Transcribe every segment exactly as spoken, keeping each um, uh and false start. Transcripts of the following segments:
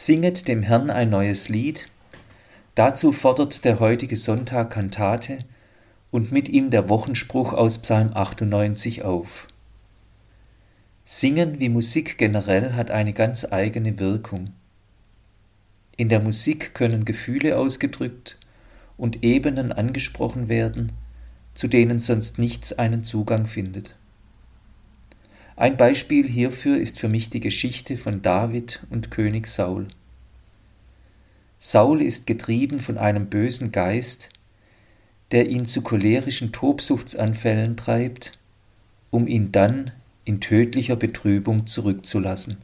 Singet dem Herrn ein neues Lied. Dazu fordert der heutige Sonntag Kantate und mit ihm der Wochenspruch aus Psalm achtundneunzig auf. Singen wie Musik generell hat eine ganz eigene Wirkung. In der Musik können Gefühle ausgedrückt und Ebenen angesprochen werden, zu denen sonst nichts einen Zugang findet. Ein Beispiel hierfür ist für mich die Geschichte von David und König Saul. Saul ist getrieben von einem bösen Geist, der ihn zu cholerischen Tobsuchtsanfällen treibt, um ihn dann in tödlicher Betrübung zurückzulassen.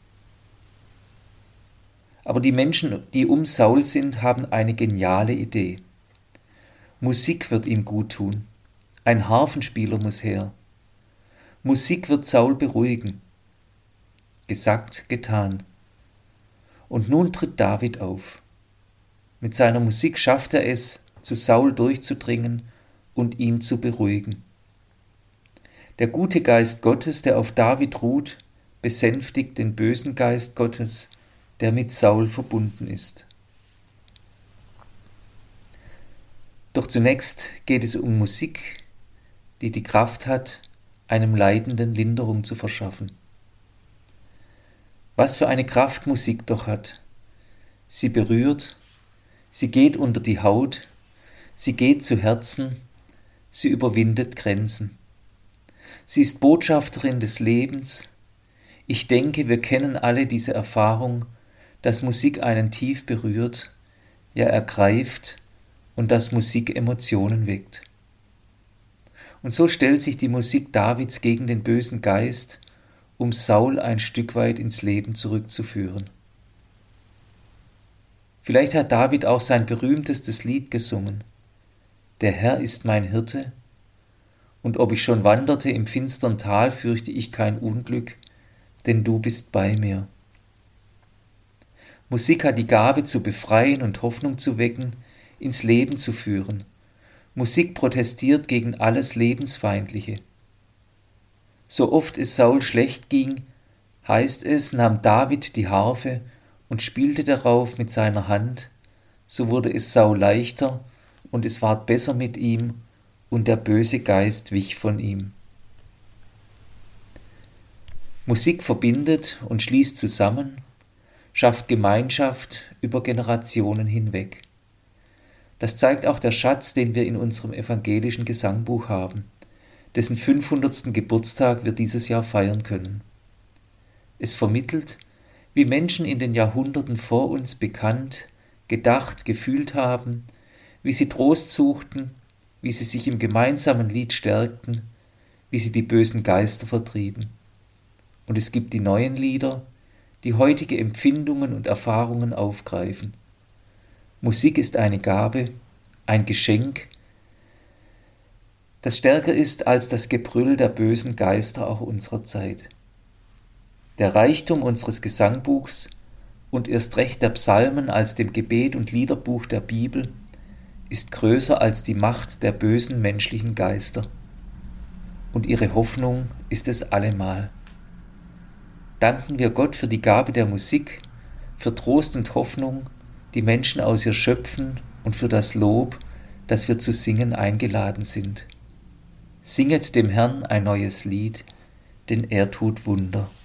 Aber die Menschen, die um Saul sind, haben eine geniale Idee. Musik wird ihm gut tun. Ein Harfenspieler muss her. Musik wird Saul beruhigen. Gesagt, getan. Und nun tritt David auf. Mit seiner Musik schafft er es, zu Saul durchzudringen und ihn zu beruhigen. Der gute Geist Gottes, der auf David ruht, besänftigt den bösen Geist Gottes, der mit Saul verbunden ist. Doch zunächst geht es um Musik, die die Kraft hat, einem Leidenden Linderung zu verschaffen. Was für eine Kraft Musik doch hat. Sie berührt, sie geht unter die Haut, sie geht zu Herzen, sie überwindet Grenzen. Sie ist Botschafterin des Lebens. Ich denke, wir kennen alle diese Erfahrung, dass Musik einen tief berührt, ja ergreift und dass Musik Emotionen weckt. Und so stellt sich die Musik Davids gegen den bösen Geist, um Saul ein Stück weit ins Leben zurückzuführen. Vielleicht hat David auch sein berühmtestes Lied gesungen. Der Herr ist mein Hirte, und ob ich schon wanderte im finstern Tal, fürchte ich kein Unglück, denn du bist bei mir. Musik hat die Gabe zu befreien und Hoffnung zu wecken, ins Leben zu führen. Musik protestiert gegen alles Lebensfeindliche. So oft es Saul schlecht ging, heißt es, nahm David die Harfe und spielte darauf mit seiner Hand, so wurde es Saul leichter und es ward besser mit ihm und der böse Geist wich von ihm. Musik verbindet und schließt zusammen, schafft Gemeinschaft über Generationen hinweg. Das zeigt auch der Schatz, den wir in unserem evangelischen Gesangbuch haben, dessen fünfhundertsten Geburtstag wir dieses Jahr feiern können. Es vermittelt, wie Menschen in den Jahrhunderten vor uns bekannt, gedacht, gefühlt haben, wie sie Trost suchten, wie sie sich im gemeinsamen Lied stärkten, wie sie die bösen Geister vertrieben. Und es gibt die neuen Lieder, die heutige Empfindungen und Erfahrungen aufgreifen. Musik ist eine Gabe, ein Geschenk, das stärker ist als das Gebrüll der bösen Geister auch unserer Zeit. Der Reichtum unseres Gesangbuchs und erst recht der Psalmen als dem Gebet- und Liederbuch der Bibel ist größer als die Macht der bösen menschlichen Geister. Und ihre Hoffnung ist es allemal. Danken wir Gott für die Gabe der Musik, für Trost und Hoffnung, die Menschen aus ihr schöpfen und für das Lob, das wir zu singen eingeladen sind. Singet dem Herrn ein neues Lied, denn er tut Wunder.